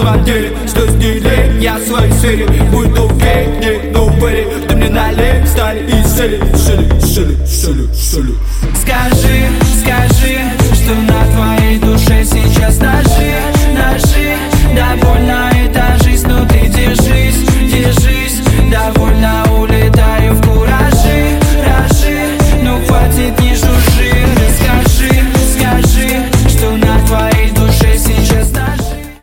самом деле, что с ней я в своей сфере. Будь